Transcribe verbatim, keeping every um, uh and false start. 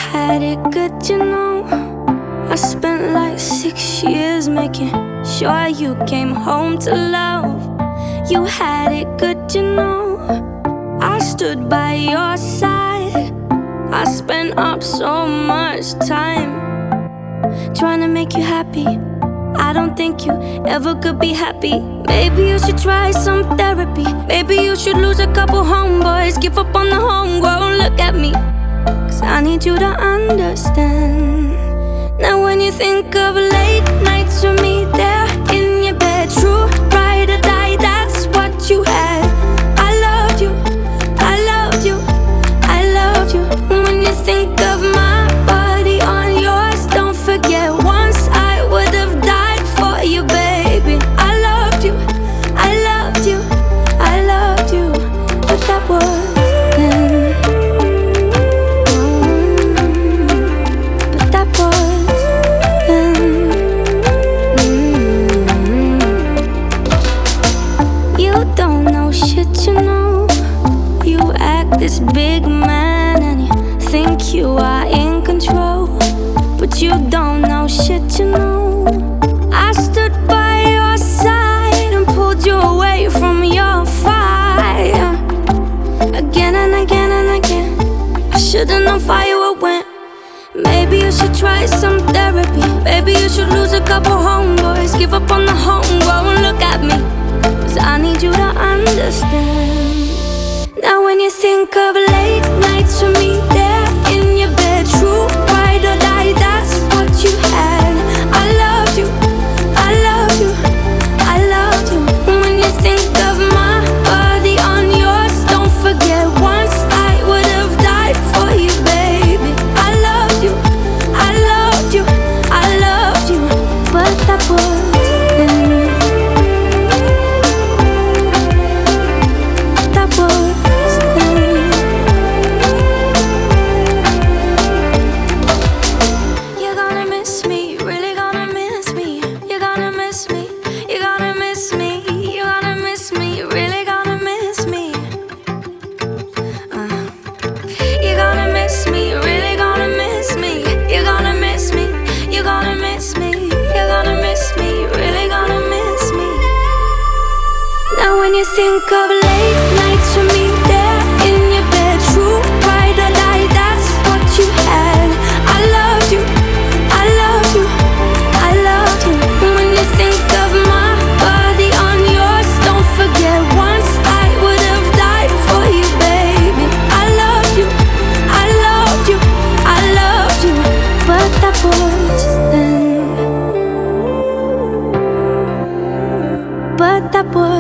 had it good, you know. I spent like six years making sure you came home to love. You had it good, you know. I stood by your side. I spent up so much time trying to make you happy. I don't think you ever could be happy. Maybe you should try some therapy. Maybe you should lose a couple homeboys, give up on the homegrown. Look at me, 'cause I need you to understand. Now when you think of late nights with me there in your bed, true ride or die, that's what you had. I loved you, I loved you, I loved you. When you think of my body on yours, don't forget once I would have died for you, baby. I loved you, I loved you, I loved you. But that was then. But that was then. You don't know shit, you know. You act this big man and you think you are in control, but you don't know shit, you know. I stood by your side and pulled you away from your fire again and again and again. I should've known fire would win. Maybe you should try some therapy. Maybe you should lose a couple homeboys, give up on the homegrown. Look at me, 'cause I need you to understand. Now when you think of late nights with me there in your bed, true ride or die, that's what you had. I loved you, I loved you, I loved you. When you think of my body on yours, don't forget once I would have died for you, baby. I loved you, I loved you, I loved you. But that was then. That was then. You're gonna miss me, really gonna miss me. You're gonna miss me, you're gonna miss me. You're gonna miss me, really gonna miss me. Uh. You're gonna miss me, really gonna miss me. You're gonna miss me, you're gonna miss me. You're gonna miss me, really gonna miss me. Now when you think of late nights with me there in your bed, true ride or die, that's what you had. I loved you, I loved you, I loved you. When you think of my body on yours, don't forget once I would have died for you, baby. I loved you, I loved you, I loved you. But that was then. But that was